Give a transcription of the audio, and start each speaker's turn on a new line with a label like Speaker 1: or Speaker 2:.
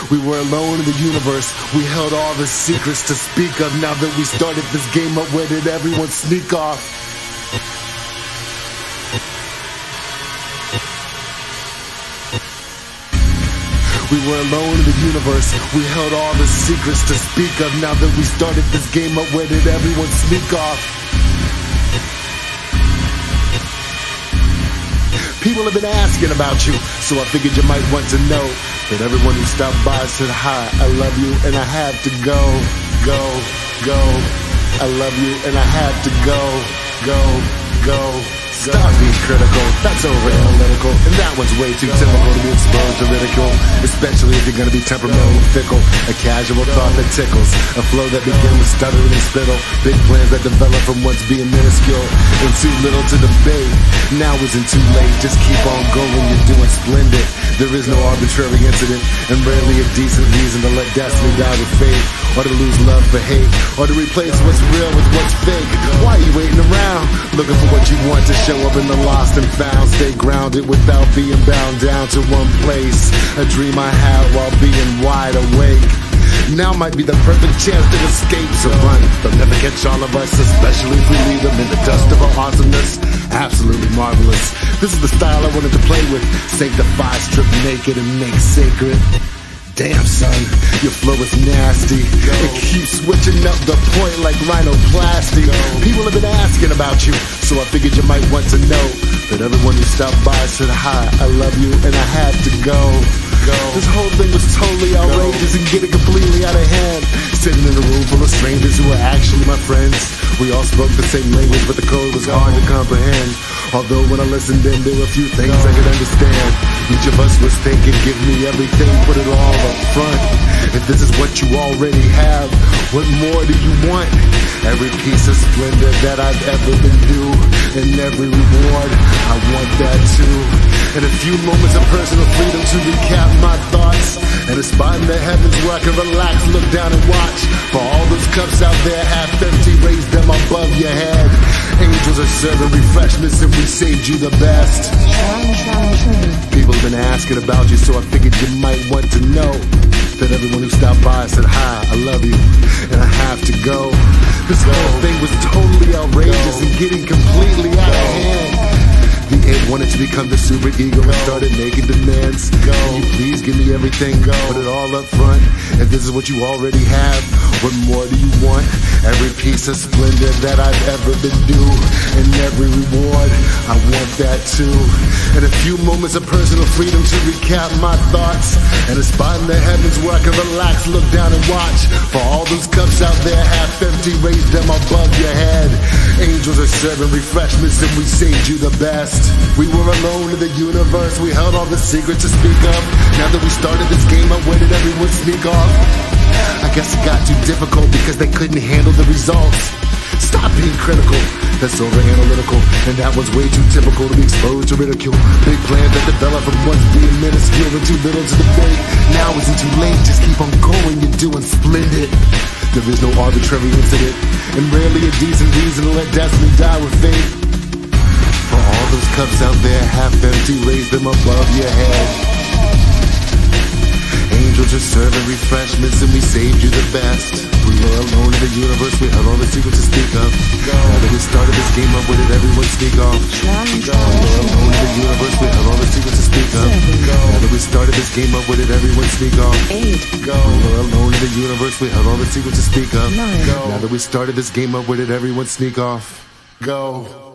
Speaker 1: We were alone in the universe. We held all the secrets to speak of. Now that we started this game up, where did everyone sneak off? We were alone in the universe. We held all the secrets to speak of. Now that we started this game up, where did everyone sneak off? People have been asking about you, so I figured you might want to know that everyone who stopped by said hi, I love you, and I have to go. I love you, and I have to go. Stop being critical, that's over analytical, and that one's way too typical to be exposed to ridicule, especially if you're gonna be temperamental and fickle. A casual thought that tickles, a flow that begins with stuttering and spittle, big plans that develop from once being minuscule, and too little to debate. Now isn't too late, just keep on going, you're doing splendid. There is no arbitrary incident, and rarely a decent reason to let destiny die with fate, or to lose love for hate, or to replace what's real with what's fake. Why are you waiting around, looking for what you want to show up in the lost and found? Stay grounded without being bound down to one place, a dream I had while being wide awake. Now might be the perfect chance to escape, so run. They'll never catch all of us, especially if we leave them in the dust of our awesomeness. Absolutely marvelous. This is the style I wanted to play with. Sanctify, strip naked, and make sacred. Damn son, your flow is nasty. It keeps switching up the point like rhinoplasty. People have been asking about you, so I figured you might want to know that everyone who stopped by said hi, I love you, and I had to go. This whole thing was totally outrageous and getting completely out of hand. Sitting in a room full of strangers who were actually my friends. We all spoke the same language, but the code was hard to comprehend. Although when I listened in, there were a few things I could understand. Each of us was thinking, give me everything, put it all up front. If this is what you already have, what more do you want? Every piece of splendor that I've ever been due, and every reward, I want that too. And a few moments of personal freedom to recap my thoughts, and a spot in the heavens where I can relax, look down and watch. For all those cups out there half empty, raise them above your head. Angels are serving refreshments and we saved you the best. People have been asking about you, so I figured you might want to know that everyone who stopped by said hi, I love you, and I have to go. This whole thing was totally outrageous and getting completely out of hand. The id wanted to become the super ego and started making demands. Can you please give me everything? Put it all up front. If this is what you already have, what more do you want? Every piece of splendor that I've ever been due, and every reward, I want that too. And a few moments of personal freedom to recap my thoughts, and a spot in the heavens where I can relax, look down and watch. For all those cups out there half empty, raise them above your head. Angels are serving refreshments and we saved you the best. We were alone in the universe, we held all the secrets to speak of. Now that we started this game up, where did everyone sneak off? I guess it got too difficult because they couldn't handle the results. Stop being critical, that's over analytical, and that was way too typical to be exposed to ridicule. Big plans that develop from once being minuscule and too little to debate. Now isn't too late, just keep on going, you're doing splendid. There is no arbitrary incident, and rarely a decent reason to let destiny die with fate. For all those cups out there half empty, raise them above your head. Angels are serving refreshments and we saved you the best. We were alone in the universe, we had all the secrets to speak of. Now that we started this game up, where did everyone sneak off? We were alone in the universe, we had all the secrets to speak of. Now that we started this game up, where did everyone sneak off? We were alone in the universe, we had all the secrets to speak of. Now that we started this game up, where did everyone sneak off? Go.